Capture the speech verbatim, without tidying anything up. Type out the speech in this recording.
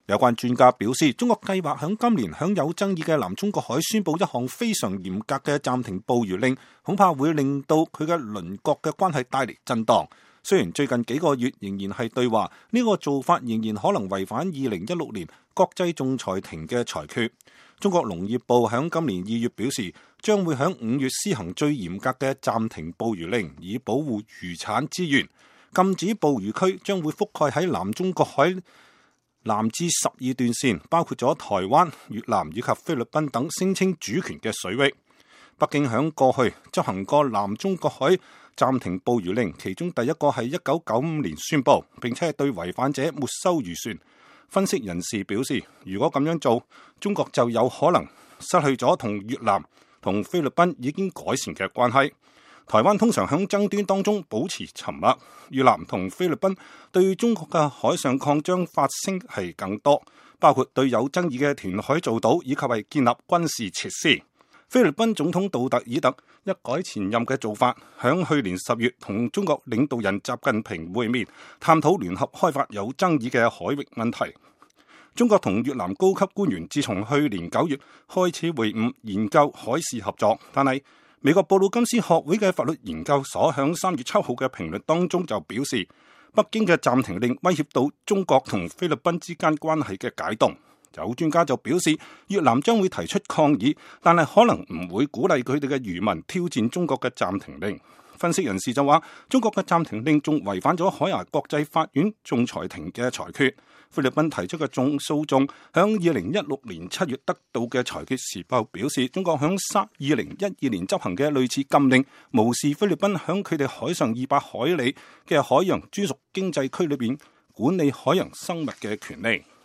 有關專家表示，中國計劃響今年響有爭議嘅南中國海宣布一項非常嚴格嘅暫停捕魚令，恐怕會令到佢嘅鄰國嘅關係帶嚟震盪。雖然最近幾個月仍然係對話，呢個做法仍然可能違反二零一六年國際仲裁庭嘅裁決。中國農業部響今年二月表示，將會響五月施行最嚴格嘅暫停捕魚令，以保護漁產資源。禁止捕魚區將會覆蓋喺南中國海南至十二段線，包括咗台灣、越南以及菲律賓等聲稱主權嘅水域。北京響過去執行過南中國海暫停捕魚令，其中第一個係一九九五年宣布，並且係對違反者沒收漁船。分析人士表示，如果咁樣做，中國就有可能失去咗同越南同菲律賓已經改善嘅關係。台灣通常響爭端當中保持沉默，越南同菲律賓對中國嘅海上擴張發聲係更多，包括對有爭議嘅填海造島以及係建立軍事設施。菲律賓總統杜特爾特一改前任嘅做法，響去年十月同中國領導人習近平會面，探討聯合開發有爭議嘅海域問題。中國同越南高級官員自從去年九月開始會晤，研究海事合作，但係美國布魯金斯學會嘅法律研究所響三月七號嘅評論當中就表示，北京嘅暫停令威脅到中國同菲律賓之間關係嘅解凍。有專家就表示，越南將會提出抗議，但係可能唔會鼓勵佢哋嘅漁民挑戰中國嘅暫停令。分析人士就話，中國嘅暫停令仲違反咗海牙國際法院仲裁庭嘅裁決。菲律賓提出嘅眾訴訟響二零一六年七月得到嘅裁決時報表示，中國響二零一二年執行嘅類似禁令，無視菲律賓響佢哋海上二百海里嘅海洋專屬經濟區裏邊管理海洋生物嘅權利。